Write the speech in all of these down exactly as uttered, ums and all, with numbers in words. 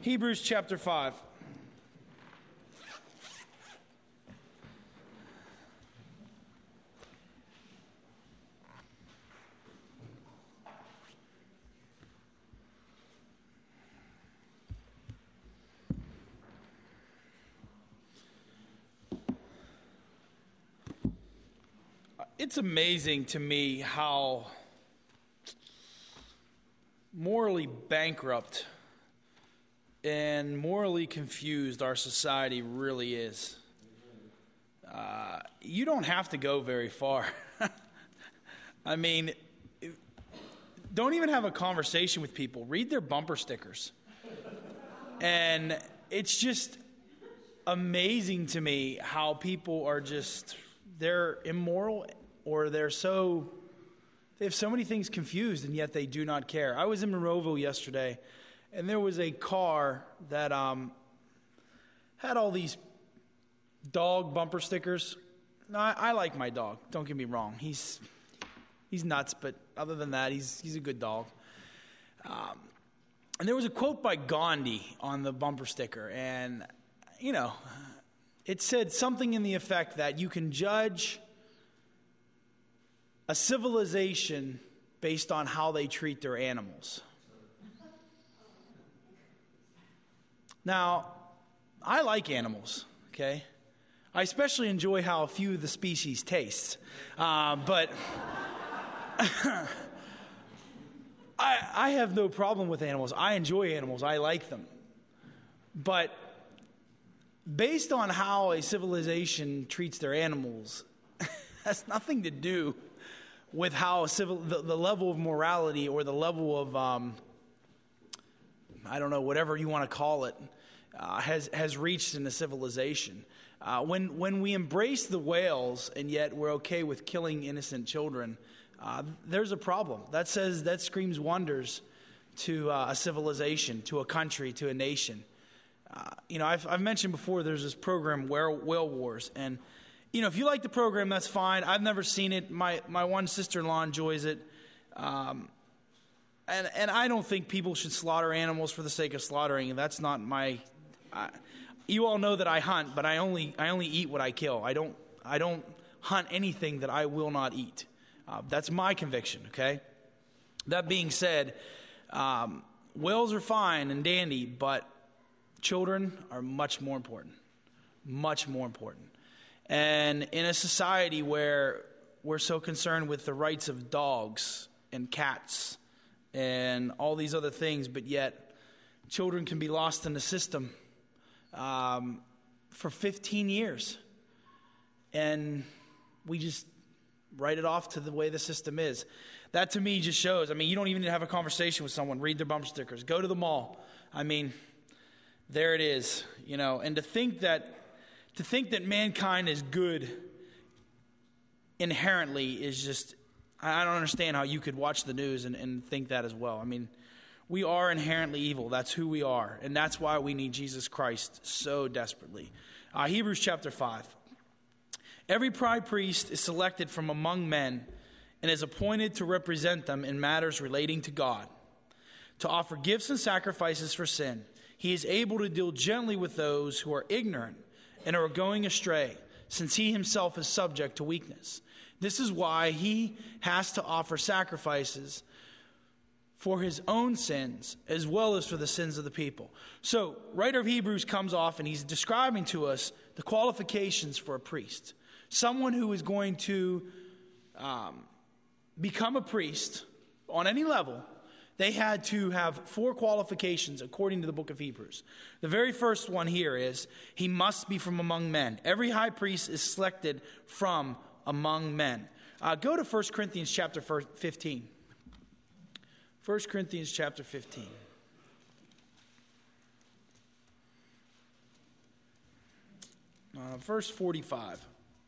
Hebrews chapter five. It's amazing to me how morally bankrupt and morally confused our society really is. Uh, you don't have to go very far. I mean, don't even have a conversation with people. Read their bumper stickers. And it's just amazing to me how people are just, they're immoral, or they're so, they have so many things confused, and yet they do not care. I was in Monroeville yesterday, and there was a car that um, had all these dog bumper stickers. Now, I, I like my dog, don't get me wrong. He's he's nuts, but other than that, he's he's a good dog. Um, and there was a quote by Gandhi on the bumper sticker, and, you know, it said something in the effect that you can judge a civilization based on how they treat their animals. Now, I like animals, okay? I especially enjoy how a few of the species taste. Uh, but I, I have no problem with animals. I enjoy animals. I like them. But based on how a civilization treats their animals, has nothing to do with how civil, the, the level of morality or the level of, um, I don't know, whatever you want to call it, uh, has has reached in the civilization. Uh, when when we embrace the whales and yet we're okay with killing innocent children, uh, there's a problem. That says that screams wonders to uh, a civilization, to a country, to a nation. Uh, you know, I've I've mentioned before. There's this program, Whale, Whale Wars, and you know, if you like the program, that's fine. I've never seen it. My my one sister-in-law enjoys it. Um, and and I don't think people should slaughter animals for the sake of slaughtering. And that's not my... I, you all know that I hunt, but I only I only eat what I kill. I don't I don't hunt anything that I will not eat. Uh, that's my conviction, okay? That being said, um, whales are fine and dandy, but children are much more important. Much more important. And in a society where we're so concerned with the rights of dogs and cats and all these other things, but yet children can be lost in the system um, for fifteen years. And we just write it off to the way the system is. That to me just shows, I mean, you don't even need to have a conversation with someone. Read their bumper stickers. Go to the mall. I mean, there it is, you know. And to think that To think that mankind is good inherently is just, I don't understand how you could watch the news and, and think that as well. I mean, we are inherently evil. That's who we are. And that's why we need Jesus Christ so desperately. Uh, Hebrews chapter five. Every high priest is selected from among men and is appointed to represent them in matters relating to God, to offer gifts and sacrifices for sin. He is able to deal gently with those who are ignorant and are going astray, since he himself is subject to weakness. This is why he has to offer sacrifices for his own sins, as well as for the sins of the people. So, writer of Hebrews comes off and he's describing to us the qualifications for a priest. Someone who is going to um, become a priest on any level. They had to have four qualifications according to the book of Hebrews. The very first one here is he must be from among men. Every high priest is selected from among men. Uh, go to First Corinthians chapter fifteen. First Corinthians chapter fifteen. Uh, verse forty-five.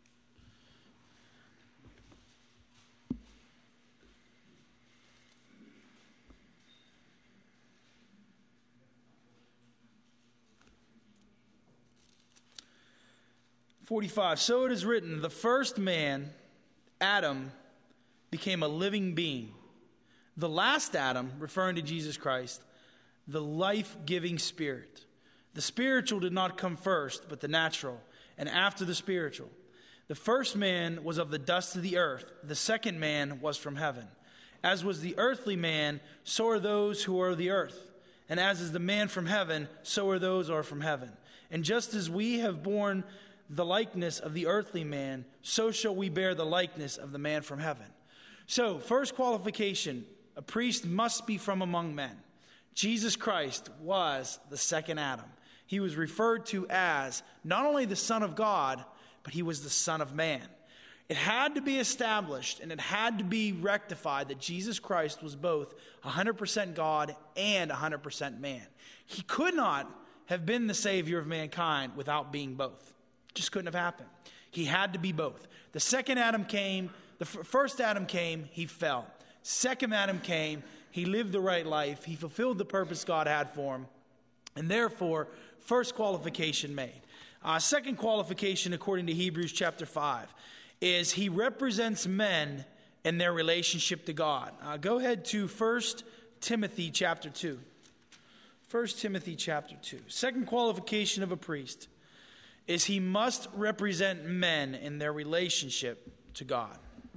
forty-five, so it is written, the first man, Adam, became a living being. The last Adam, referring to Jesus Christ, the life-giving Spirit. The spiritual did not come first, but the natural, and after the spiritual. The first man was of the dust of the earth. The second man was from heaven. As was the earthly man, so are those who are of the earth. And as is the man from heaven, so are those who are from heaven. And just as we have borne the likeness of the earthly man, so shall we bear the likeness of the man from heaven. So, first qualification, a priest must be from among men. Jesus Christ was the second Adam. He was referred to as not only the Son of God, but he was the Son of Man. It had to be established and it had to be rectified that Jesus Christ was both one hundred percent God and one hundred percent man. He could not have been the Savior of mankind without being both. It just couldn't have happened. He had to be both. The second Adam came, the f- first Adam came, he fell. Second Adam came, he lived the right life, he fulfilled the purpose God had for him, and therefore, first qualification made. Uh, second qualification, according to Hebrews chapter five, is he represents men in their relationship to God. Uh, go ahead to First Timothy chapter two. First Timothy chapter two. Second qualification of a priest is he must represent men in their relationship to God.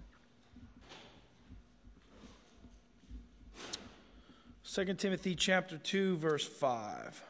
Second Timothy chapter two, verse five.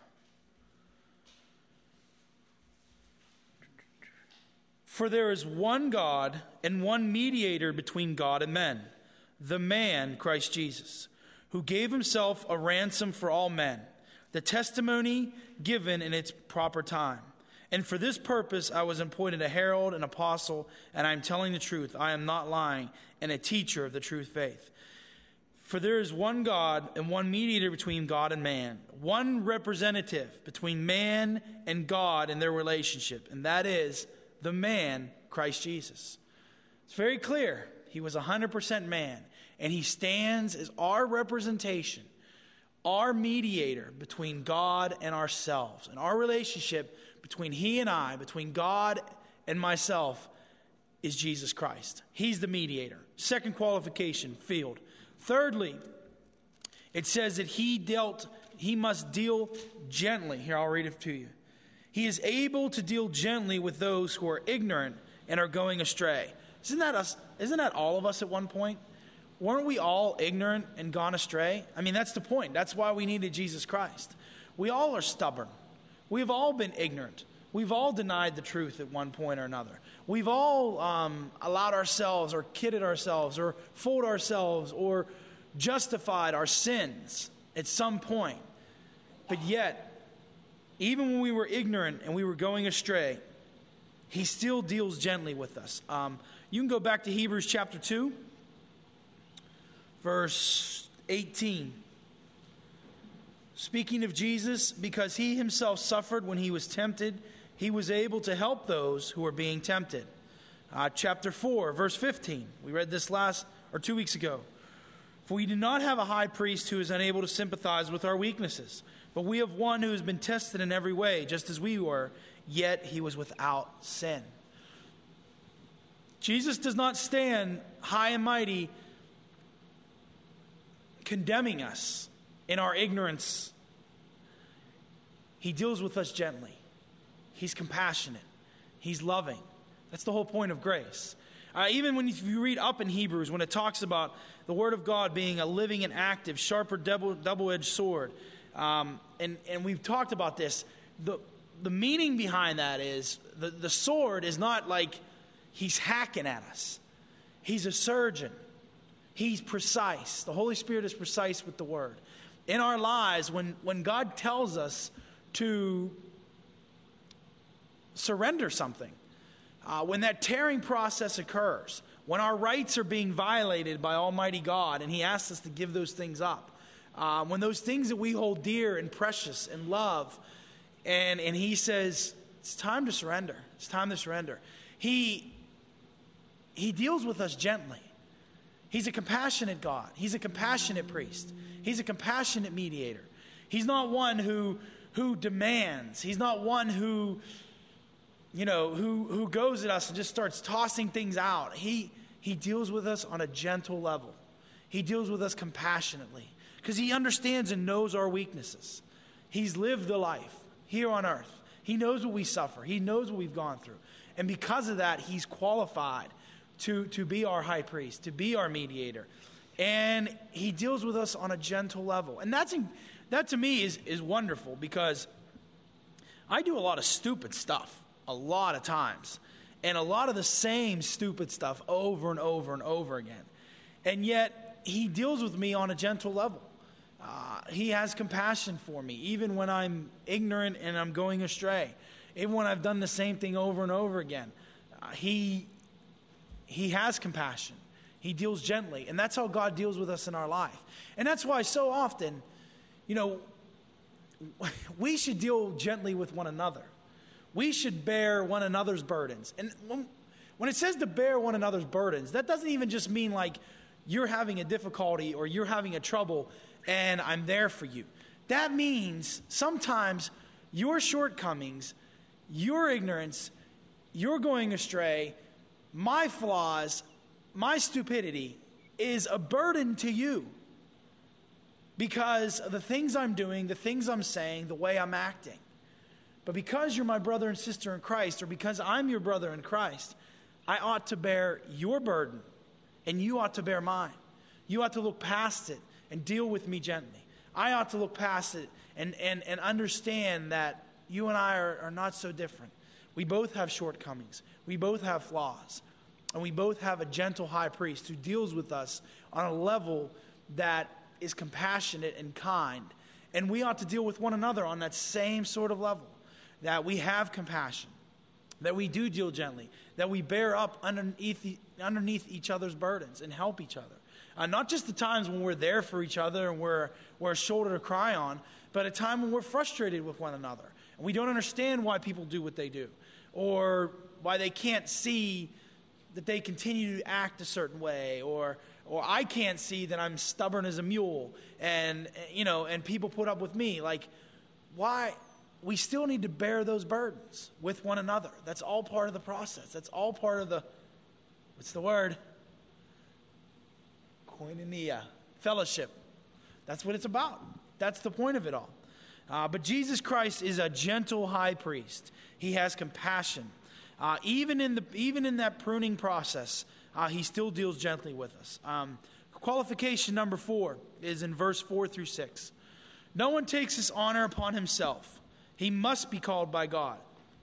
For there is one God and one mediator between God and men, the man, Christ Jesus, who gave himself a ransom for all men, the testimony given in its proper time. And for this purpose I was appointed a herald, an apostle, and I am telling the truth. I am not lying, and a teacher of the true faith. For there is one God and one mediator between God and man, one representative between man and God in their relationship, and that is the man, Christ Jesus. It's very clear. He was one hundred percent man, and he stands as our representation, our mediator between God and ourselves. And our relationship between he and I, between God and myself, is Jesus Christ. He's the mediator. Second qualification, field. Thirdly, it says that he dealt, he must deal gently. Here, I'll read it to you. He is able to deal gently with those who are ignorant and are going astray. Isn't that us? Isn't that all of us at one point? Weren't we all ignorant and gone astray? I mean, that's the point. That's why we needed Jesus Christ. We all are stubborn. We've all been ignorant. We've all denied the truth at one point or another. We've all um, allowed ourselves or kidded ourselves or fooled ourselves or justified our sins at some point. But yet, even when we were ignorant and we were going astray, he still deals gently with us. Um, you can go back to Hebrews chapter two, verse eighteen. Speaking of Jesus, because he himself suffered when he was tempted, he was able to help those who were being tempted. Uh, chapter four, verse fifteen. We read this last or two weeks ago. For we do not have a high priest who is unable to sympathize with our weaknesses, but we have one who has been tested in every way, just as we were, yet he was without sin. Jesus does not stand high and mighty condemning us in our ignorance. He deals with us gently. He's compassionate. He's loving. That's the whole point of grace. Uh, even when you read up in Hebrews, when it talks about the Word of God being a living and active, sharper double, double-edged sword, um, and, and we've talked about this, the, the meaning behind that is the, the sword is not like he's hacking at us. He's a surgeon. He's precise. The Holy Spirit is precise with the Word. In our lives, when, when God tells us to surrender something, Uh, when that tearing process occurs, when our rights are being violated by Almighty God and he asks us to give those things up, uh, when those things that we hold dear and precious and love, and, and he says, it's time to surrender. It's time to surrender. He, he deals with us gently. He's a compassionate God. He's a compassionate priest. He's a compassionate mediator. He's not one who, who demands. He's not one who... you know, who, who goes at us and just starts tossing things out. He, he deals with us on a gentle level. He deals with us compassionately. because he understands and knows our weaknesses. He's lived the life here on earth. He knows what we suffer. He knows what we've gone through. And because of that, he's qualified to, to be our high priest, to be our mediator. And he deals with us on a gentle level. And that's that to me is, is wonderful, because I do a lot of stupid stuff a lot of times. And a lot of the same stupid stuff over and over and over again. And yet, he deals with me on a gentle level. Uh, he has compassion for me, even when I'm ignorant and I'm going astray. Even when I've done the same thing over and over again. Uh, he, he has compassion. He deals gently. And that's how God deals with us in our life. And that's why so often, you know, we should deal gently with one another. We should bear one another's burdens. And when, when it says to bear one another's burdens, that doesn't even just mean like you're having a difficulty or you're having a trouble and I'm there for you. That means sometimes your shortcomings, your ignorance, your going astray, my flaws, my stupidity is a burden to you because of the things I'm doing, the things I'm saying, the way I'm acting. But because you're my brother and sister in Christ, or because I'm your brother in Christ, I ought to bear your burden, and you ought to bear mine. You ought to look past it and deal with me gently. I ought to look past it and, and, and understand that you and I are, are not so different. We both have shortcomings. We both have flaws. And we both have a gentle high priest who deals with us on a level that is compassionate and kind. And we ought to deal with one another on that same sort of level. That we have compassion, that we do deal gently, that we bear up underneath, underneath each other's burdens and help each other. Uh, not just the times when we're there for each other and we're, we're a shoulder to cry on, but a time when we're frustrated with one another. And we don't understand why people do what they do, or why they can't see that they continue to act a certain way, or or I can't see that I'm stubborn as a mule, and you know, and people put up with me. Like, why? We still need to bear those burdens with one another. That's all part of the process. That's all part of the, what's the word? Koinonia, fellowship. That's what it's about. That's the point of it all. Uh, but Jesus Christ is a gentle high priest. He has compassion. Uh, even in the even in that pruning process, uh, he still deals gently with us. Um, qualification number four is in verse four through six. No one takes this honor upon himself. He must be called by God,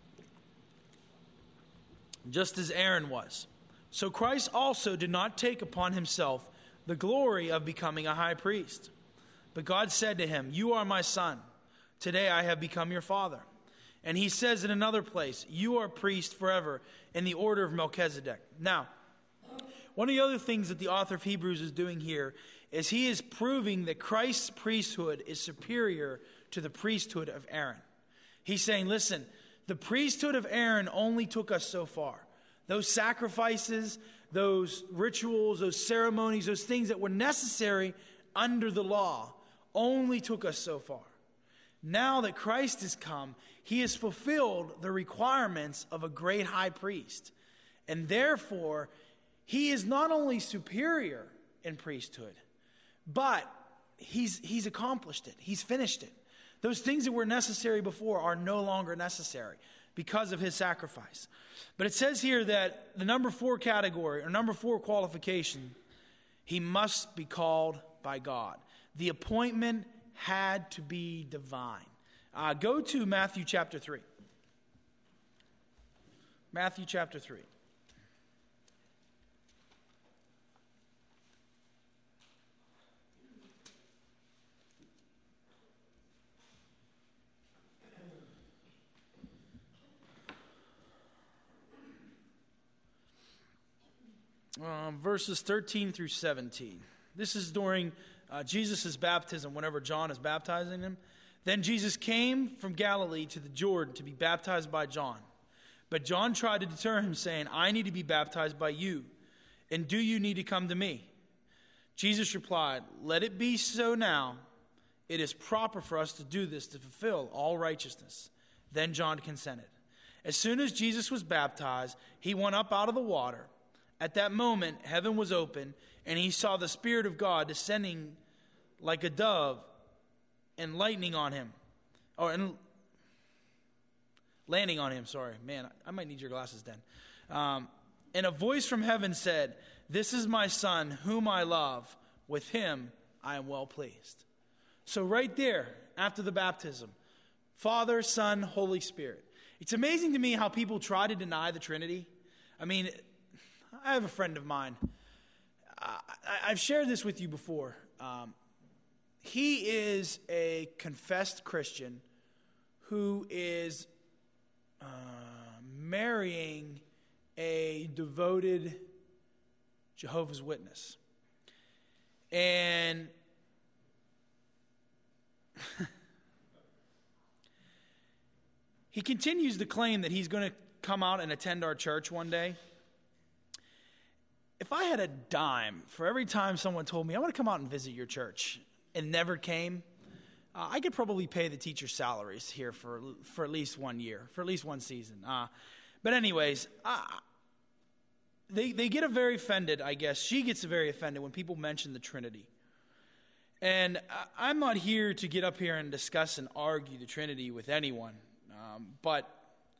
just as Aaron was. So Christ also did not take upon himself the glory of becoming a high priest. But God said to him, "You are my son. Today I have become your father." And he says in another place, "You are priest forever in the order of Melchizedek." Now, one of the other things that the author of Hebrews is doing here is he is proving that Christ's priesthood is superior to the priesthood of Aaron. He's saying, listen, the priesthood of Aaron only took us so far. Those sacrifices, those rituals, those ceremonies, those things that were necessary under the law only took us so far. Now that Christ has come, he has fulfilled the requirements of a great high priest. And therefore, he is not only superior in priesthood, but he's, he's accomplished it. He's finished it. Those things that were necessary before are no longer necessary because of his sacrifice. But it says here that the number four category, or number four qualification, he must be called by God. The appointment had to be divine. Uh, go to Matthew chapter three. Matthew chapter three. Um, verses thirteen through seventeen. This is during uh, Jesus' baptism, whenever John is baptizing him. Then Jesus came from Galilee to the Jordan to be baptized by John. But John tried to deter him, saying, "I need to be baptized by you, and do you need to come to me?" Jesus replied, "Let it be so now. It is proper for us to do this to fulfill all righteousness." Then John consented. As soon as Jesus was baptized, he went up out of the water. At that moment, heaven was open, and he saw the Spirit of God descending like a dove, and lightning on him. Or and landing on him, sorry. Man, I might need your glasses then. Um, and a voice from heaven said, "This is my son, whom I love. With him I am well pleased." So right there, after the baptism, Father, Son, Holy Spirit. It's amazing to me how people try to deny the Trinity. I mean, I have a friend of mine. I, I've shared this with you before. Um, he is a confessed Christian who is uh, marrying a devoted Jehovah's Witness. And he continues to claim that he's going to come out and attend our church one day. If I had a dime for every time someone told me, "I want to come out and visit your church," and never came, uh, I could probably pay the teacher's salaries here for for at least one year, for at least one season. Uh, but anyways, uh, they, they get a very offended, I guess. She gets very offended when people mention the Trinity. And I'm not here to get up here and discuss and argue the Trinity with anyone. Um, but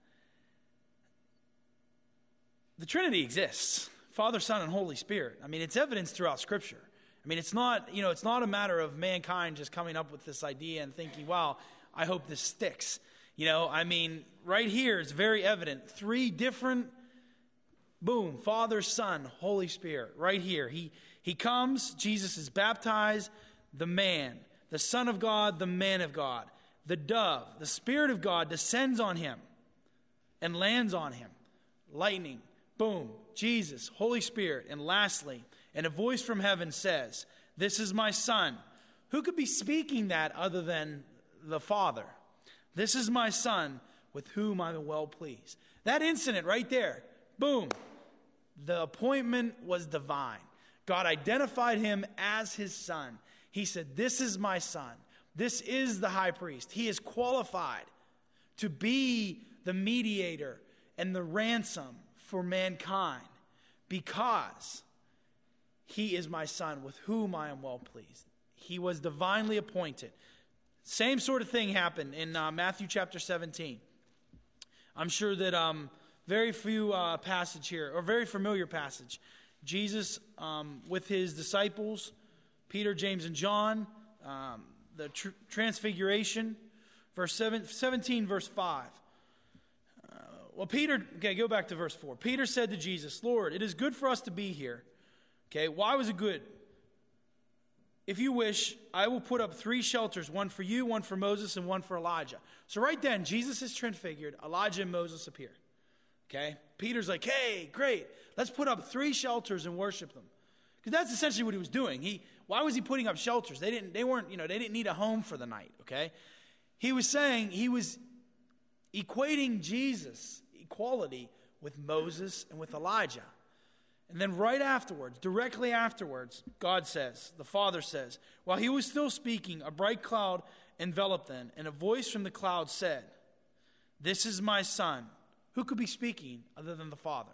the Trinity exists. Father, Son, and Holy Spirit. I mean, it's evidenced throughout Scripture. I mean, it's not, you know, it's not a matter of mankind just coming up with this idea and thinking, wow, I hope this sticks. You know, I mean, right here it's very evident. Three different, boom, Father, Son, Holy Spirit. Right here. He, he comes, Jesus is baptized, the man, the Son of God, the man of God. The dove, the Spirit of God descends on him and lands on him. Lightning, boom, Jesus, Holy Spirit. And lastly, and a voice from heaven says, "This is my Son." Who could be speaking that other than the Father? "This is my Son, with whom I am well pleased." That incident right there, boom, the appointment was divine. God identified him as his Son. He said, "This is my Son." This is the high priest. He is qualified to be the mediator and the ransom for mankind because he is my Son with whom I am well pleased. He was divinely appointed. Same sort of thing happened in uh, Matthew chapter seventeen. I'm sure that um, very few uh, passage here, or very familiar passage. Jesus um, with his disciples, Peter, James, and John, um, the tr- transfiguration, verse seven, seventeen, verse five. Uh, well, Peter, okay, go back to verse four. Peter said to Jesus, "Lord, it is good for us to be here." Okay, why was it good? "If you wish, I will put up three shelters, one for you, one for Moses, and one for Elijah." So right then, Jesus is transfigured. Elijah and Moses appear. Okay, Peter's like, "Hey, great. Let's put up three shelters and worship them." Because that's essentially what he was doing. He, why was he putting up shelters? They didn't, they weren't, you know, they didn't need a home for the night, okay? He was saying, he was equating Jesus' equality with Moses and with Elijah. And then right afterwards, directly afterwards, God says, the Father says, while he was still speaking, a bright cloud enveloped them, and a voice from the cloud said, "This is my Son." Who could be speaking other than the Father?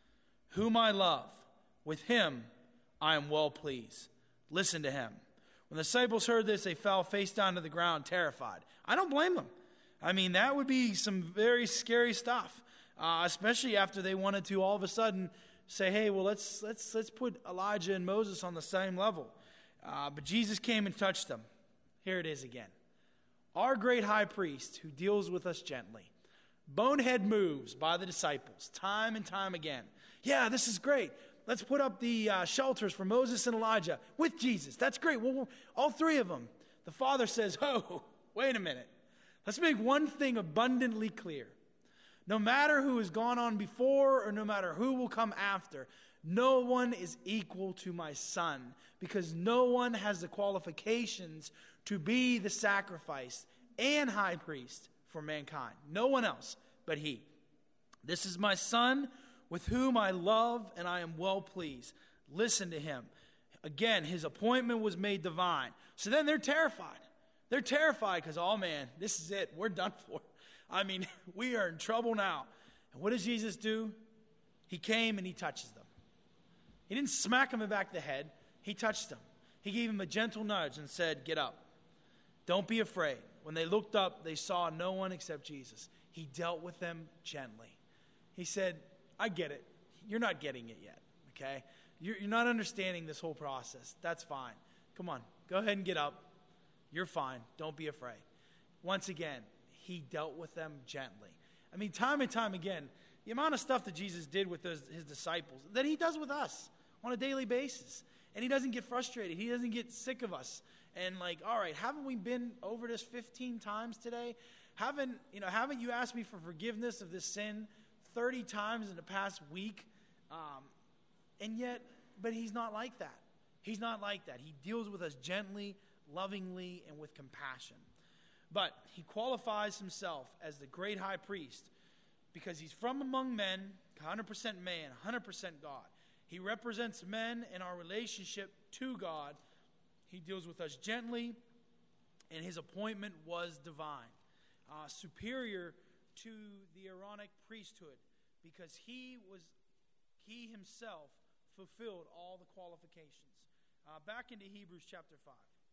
"Whom I love. With him I am well pleased. Listen to him." When the disciples heard this, they fell face down to the ground, terrified. I don't blame them. I mean, that would be some very scary stuff, uh, especially after they wanted to all of a sudden say, "Hey, well, let's let's let's put Elijah and Moses on the same level." Uh, but Jesus came and touched them. Here it is again. Our great high priest who deals with us gently. Bonehead moves by the disciples time and time again. Yeah, this is great. Let's put up the uh, shelters for Moses and Elijah with Jesus. That's great. Well, we'll, all three of them. The Father says, "Oh, wait a minute. Let's make one thing abundantly clear. No matter who has gone on before or no matter who will come after, no one is equal to my Son because no one has the qualifications to be the sacrifice and high priest for mankind. No one else but he. This is my Son with whom I love and I am well pleased. Listen to him." Again, his appointment was made divine. So then they're terrified. They're terrified because, oh man, this is it. We're done for. I mean, we are in trouble now. And what does Jesus do? He came and he touches them. He didn't smack them in the back of the head. He touched them. He gave him a gentle nudge and said, get up. Don't be afraid. When they looked up, they saw no one except Jesus. He dealt with them gently. He said, I get it. You're not getting it yet, okay? You're, you're not understanding this whole process. That's fine. Come on, go ahead and get up. You're fine. Don't be afraid. Once again, he dealt with them gently. I mean, time and time again, the amount of stuff that Jesus did with those, his disciples, that he does with us on a daily basis. And he doesn't get frustrated. He doesn't get sick of us. And like, all right, haven't we been over this fifteen times today? Haven't, you know, haven't you asked me for forgiveness of this sin thirty times in the past week? Um, and yet, but he's not like that. He's not like that. He deals with us gently, lovingly, and with compassion. But he qualifies himself as the great high priest because he's from among men, one hundred percent man, one hundred percent God. He represents men in our relationship to God. He deals with us gently, and his appointment was divine, uh, superior to the Aaronic priesthood, because he was, he himself fulfilled all the qualifications. Uh, back into Hebrews chapter five.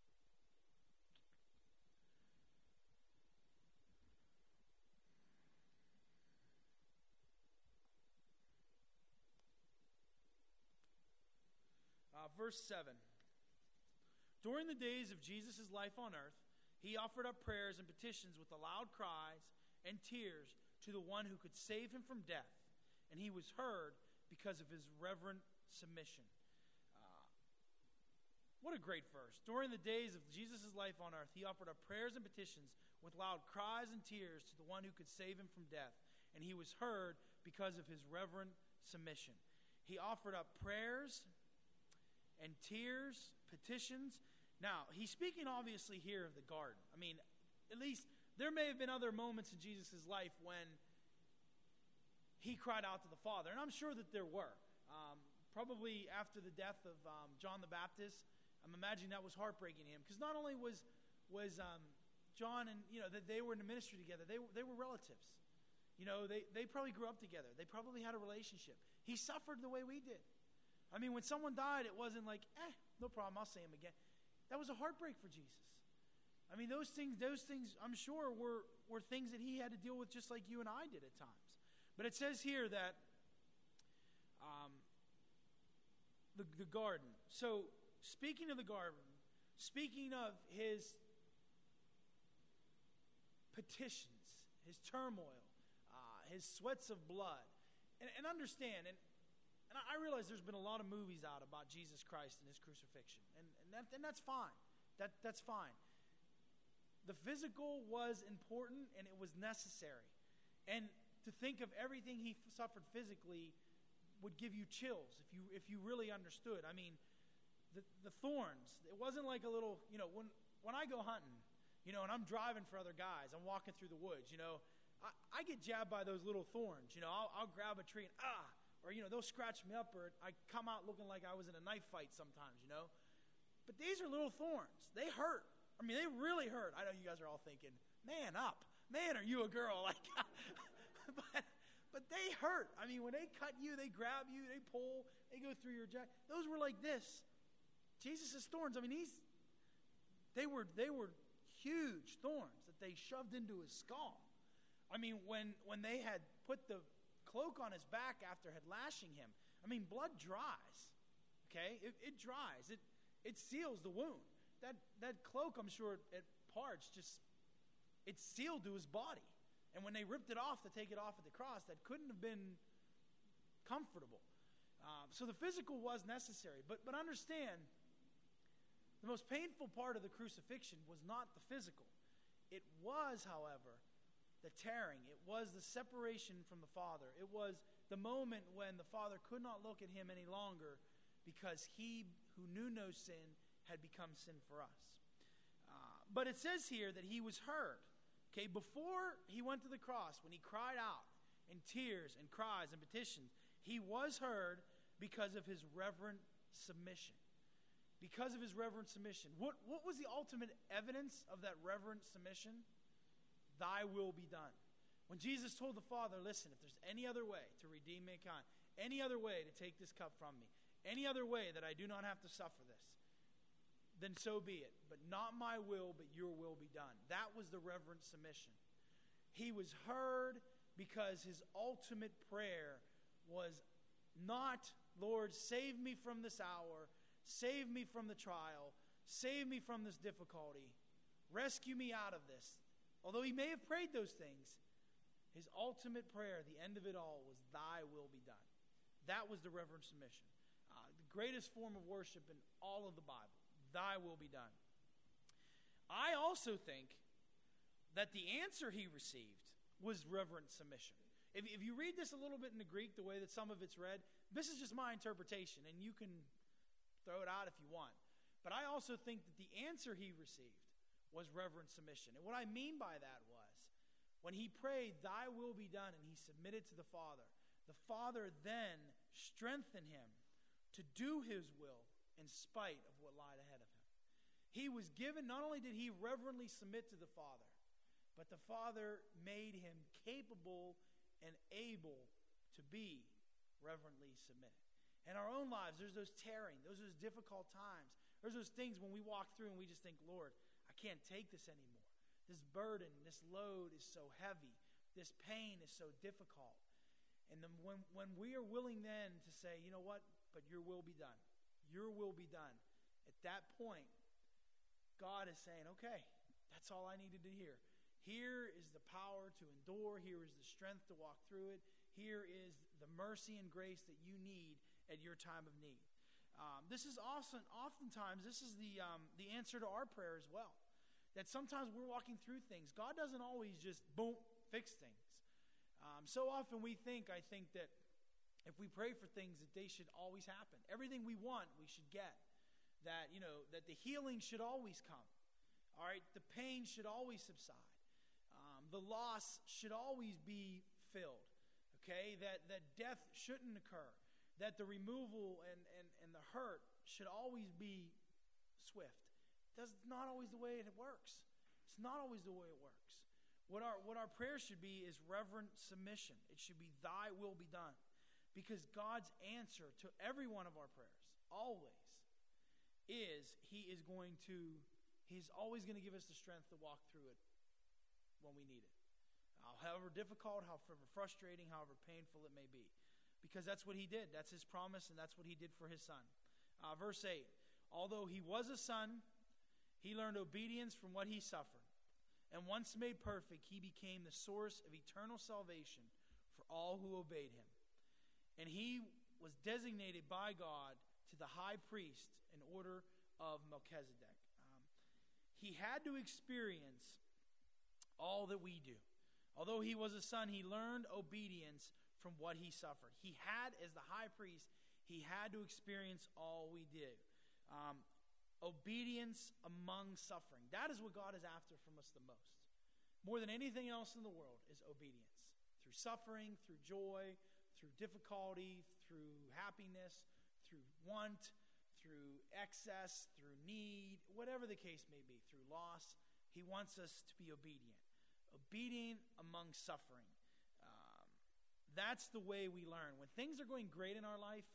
Uh, verse seven. During the days of Jesus' life on earth, he offered up prayers and petitions with loud cries and tears to the one who could save him from death, and he was heard because of his reverent submission. Uh, what a great verse. During the days of Jesus' life on earth, he offered up prayers and petitions with loud cries and tears to the one who could save him from death, and he was heard because of his reverent submission. He offered up prayers and tears, petitions. Now, he's speaking obviously here of the garden. I mean, at least there may have been other moments in Jesus' life when he cried out to the Father, and I'm sure that there were. Um, probably after the death of um, John the Baptist, I'm imagining that was heartbreaking to him, because not only was was um, John and, you know, that they were in the ministry together, they, they were relatives. You know, they, they probably grew up together. They probably had a relationship. He suffered the way we did. I mean, when someone died, it wasn't like, eh, no problem, I'll see him again. That was a heartbreak for Jesus. I mean, those things, those things, I'm sure, were, were things that he had to deal with just like you and I did at times. But it says here that um, the, the garden. So, speaking of the garden, speaking of his petitions, his turmoil, uh, his sweats of blood, and, and understand, and And I realize there's been a lot of movies out about Jesus Christ and his crucifixion. And, and, that, and that's fine. That, that's fine. The physical was important and it was necessary. And to think of everything he suffered physically would give you chills if you if you really understood. I mean, the, the thorns, it wasn't like a little, you know, when, when I go hunting, you know, and I'm driving for other guys, I'm walking through the woods, you know, I, I get jabbed by those little thorns. You know, I'll, I'll grab a tree and ah, or, you know, they'll scratch me up, or I come out looking like I was in a knife fight sometimes, you know. But these are little thorns. They hurt. I mean, they really hurt. I know you guys are all thinking, man up. Man, are you a girl? Like, but, but they hurt. I mean, when they cut you, they grab you, they pull, they go through your jacket. Those were like this. Jesus' thorns, I mean, he's, they were, they were huge thorns that they shoved into his skull. I mean, when, when they had put the cloak on his back after had lashing him, I mean, blood dries, okay? It, it dries. It it seals the wound. That that cloak, I'm sure, at parts just, it sealed to his body. And when they ripped it off to take it off at the cross, that couldn't have been comfortable. Um, so the physical was necessary. But but understand, the most painful part of the crucifixion was not the physical. It was, however, the tearing. It was the separation from the Father. It was the moment when the Father could not look at him any longer because he who knew no sin had become sin for us. Uh, but it says here that he was heard. Okay, before he went to the cross, when he cried out in tears and cries and petitions, he was heard because of his reverent submission. Because of his reverent submission. What, what was the ultimate evidence of that reverent submission? Thy will be done. When Jesus told the Father, listen, if there's any other way to redeem mankind, any other way to take this cup from me, any other way that I do not have to suffer this, then so be it. But not my will, but your will be done. That was the reverent submission. He was heard because his ultimate prayer was not, Lord, save me from this hour, save me from the trial, save me from this difficulty, rescue me out of this. Although he may have prayed those things, his ultimate prayer, the end of it all, was thy will be done. That was the reverent submission. Uh, the greatest form of worship in all of the Bible. Thy will be done. I also think that the answer he received was reverent submission. If, if you read this a little bit in the Greek, the way that some of it's read, this is just my interpretation, and you can throw it out if you want. But I also think that the answer he received was reverent submission. And what I mean by that was, when he prayed, thy will be done, and he submitted to the Father, the Father then strengthened him to do his will in spite of what lied ahead of him. He was given, not only did he reverently submit to the Father, but the Father made him capable and able to be reverently submitted. In our own lives, there's those tearing, those are those difficult times. There's those things when we walk through and we just think, Lord, I can't take this anymore. This burden, this load is so heavy. This pain is so difficult. And then when, when we are willing then to say, you know what, but your will be done. Your will be done. At that point, God is saying, okay, that's all I needed to hear. Here is the power to endure. Here is the strength to walk through it. Here is the mercy and grace that you need at your time of need. Um, this is often, oftentimes, this is the um, the answer to our prayer as well. That sometimes we're walking through things. God doesn't always just, boom, fix things. Um, so often we think, I think that if we pray for things, that they should always happen. Everything we want, we should get. That, you know, that the healing should always come. All right, the pain should always subside. Um, the loss should always be filled. Okay, that, that death shouldn't occur. That the removal and, and, and the hurt should always be swift. That's not always the way it works. It's not always the way it works. What our, what our prayer should be is reverent submission. It should be thy will be done. Because God's answer to every one of our prayers, always, is he is going to, he's always going to give us the strength to walk through it when we need it. Uh, however difficult, however frustrating, however painful it may be. Because that's what he did. That's his promise, and that's what he did for his son. Uh, verse eight, although he was a son, he learned obedience from what he suffered. And once made perfect, he became the source of eternal salvation for all who obeyed him. And he was designated by God to the high priest in order of Melchizedek. Um, he had to experience all that we do. Although he was a son, he learned obedience from what he suffered. He had, as the high priest, he had to experience all we did. Um, obedience among suffering. That is what God is after from us the most. More than anything else in the world is obedience. Through suffering, through joy, through difficulty, through happiness, through want, through excess, through need, whatever the case may be, through loss. He wants us to be obedient. Obedient among suffering. Um, that's the way we learn. When things are going great in our life,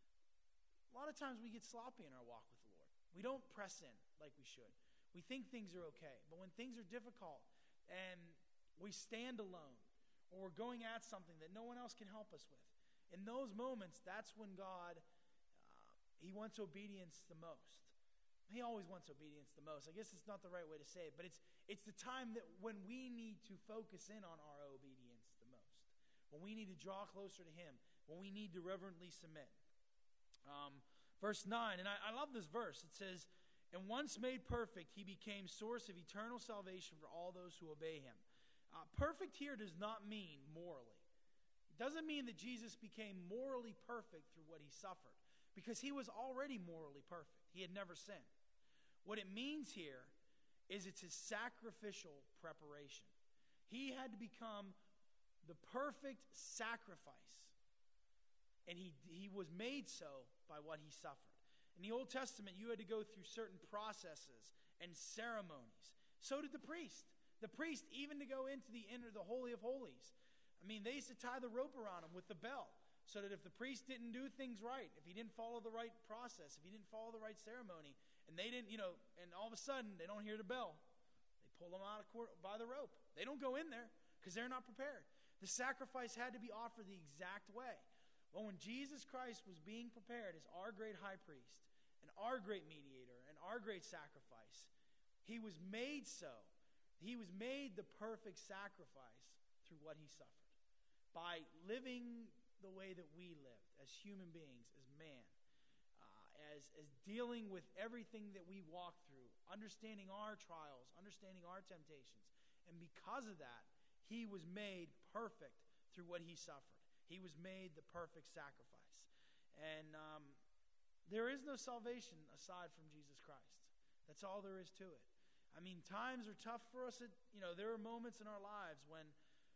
a lot of times we get sloppy in our walk with the Lord. We don't press in like we should. We think things are okay. But when things are difficult and we stand alone, or we're going at something that no one else can help us with, in those moments, that's when God, uh, he wants obedience the most. He always wants obedience the most. I guess it's not the right way to say it, but it's it's the time that when we need to focus in on our obedience the most. When we need to draw closer to him. When we need to reverently submit. Um, verse nine, and I, I love this verse. It says, and once made perfect, he became source of eternal salvation for all those who obey him. Uh, perfect here does not mean morally. It doesn't mean that Jesus became morally perfect through what he suffered, because he was already morally perfect. He had never sinned. What it means here is it's his sacrificial preparation. He had to become the perfect sacrifice, and he, he was made so by what he suffered. In the Old Testament, you had to go through certain processes and ceremonies. So did the priest. The priest, even to go into the inner, the Holy of Holies. I mean, they used to tie the rope around him with the bell, so that if the priest didn't do things right, if he didn't follow the right process, if he didn't follow the right ceremony, And they didn't, you know, and all of a sudden they don't hear the bell. They pull them out of court by the rope. They don't go in there because they're not prepared. The sacrifice had to be offered the exact way. Well, when Jesus Christ was being prepared as our great high priest and our great mediator and our great sacrifice, he was made so. He was made the perfect sacrifice through what he suffered. By living the way that we lived as human beings, as man, uh, as, as dealing with everything that we walk through, understanding our trials, understanding our temptations. And because of that, he was made perfect through what he suffered. He was made the perfect sacrifice. And um, there is no salvation aside from Jesus Christ. That's all there is to it. I mean, times are tough for us. At, you know, there are moments in our lives when,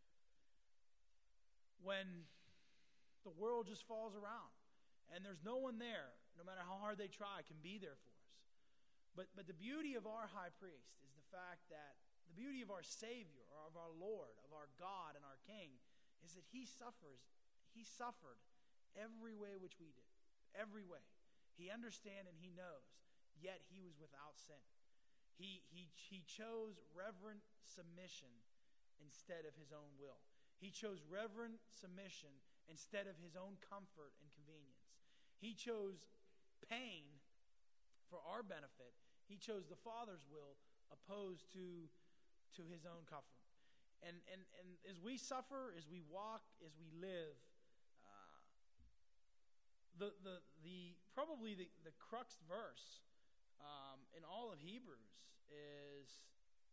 when the world just falls around. And there's no one there, no matter how hard they try, can be there for us. But, but the beauty of our high priest is the fact that the beauty of our Savior, or of our Lord, of our God and our King, is that he suffers. He suffered every way which we did. Every way. He understands and he knows. Yet he was without sin. He, he, he chose reverent submission instead of his own will. He chose reverent submission instead of his own comfort and convenience. He chose pain for our benefit. He chose the Father's will opposed to, to his own comfort. And, and, and as we suffer, as we walk, as we live, uh, the, the, the, probably the, the crux verse um, in all of Hebrews is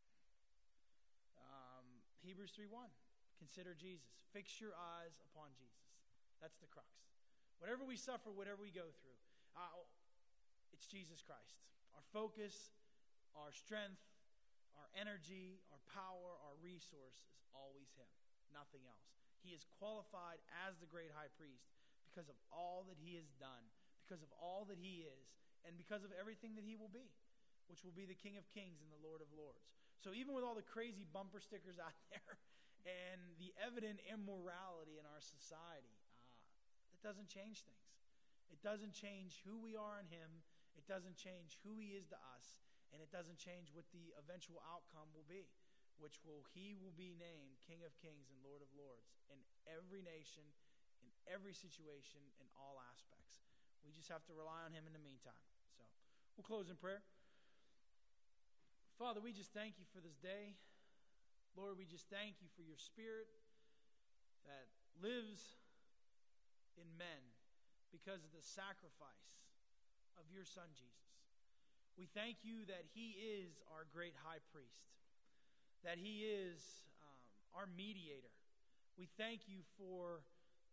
um, Hebrews three one. Consider Jesus. Fix your eyes upon Jesus. That's the crux. Whatever we suffer, whatever we go through, uh, it's Jesus Christ. Our focus, our strength, our energy, our power, our resource is always him. Nothing else. He is qualified as the great high priest because of all that he has done, because of all that he is, and because of everything that he will be, which will be the King of Kings and the Lord of Lords. So even with all the crazy bumper stickers out there and the evident immorality in our society, uh, it doesn't change things. It doesn't change who we are in him. It doesn't change who he is to us. And it doesn't change what the eventual outcome will be, which will he will be named King of Kings and Lord of Lords in every nation, in every situation, in all aspects. We just have to rely on him in the meantime. So we'll close in prayer. Father, we just thank you for this day. Lord, we just thank you for your Spirit that lives in men because of the sacrifice of your Son, Jesus. We thank you that he is our great high priest, that he is um, our mediator. We thank you for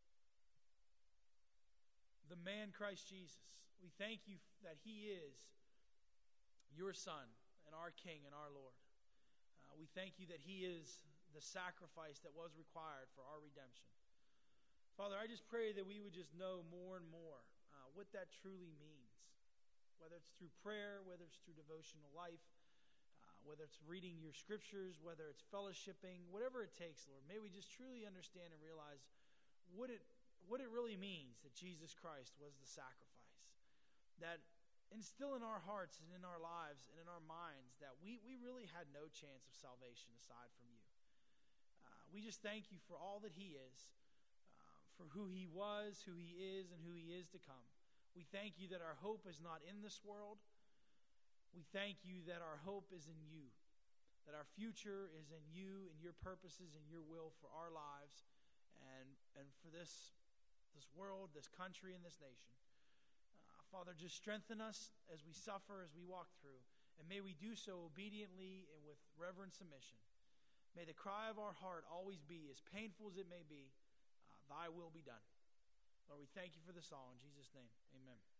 the man Christ Jesus. We thank you that he is your Son and our King and our Lord. Uh, we thank you that he is the sacrifice that was required for our redemption. Father, I just pray that we would just know more and more uh, what that truly means, whether it's through prayer, whether it's through devotional life, uh, whether it's reading your scriptures, whether it's fellowshipping, whatever it takes, Lord. May we just truly understand and realize what it what it really means that Jesus Christ was the sacrifice. That instill in our hearts and in our lives and in our minds that we, we really had no chance of salvation aside from you. Uh, we just thank you for all that he is, uh, for who he was, who he is, and who he is to come. We thank you that our hope is not in this world. We thank you that our hope is in you, that our future is in you and your purposes and your will for our lives and, and for this, this world, this country, and this nation. Uh, Father, just strengthen us as we suffer, as we walk through, and may we do so obediently and with reverent submission. May the cry of our heart always be, as painful as it may be, uh, thy will be done. Lord, we thank you for this all. In Jesus' name, amen.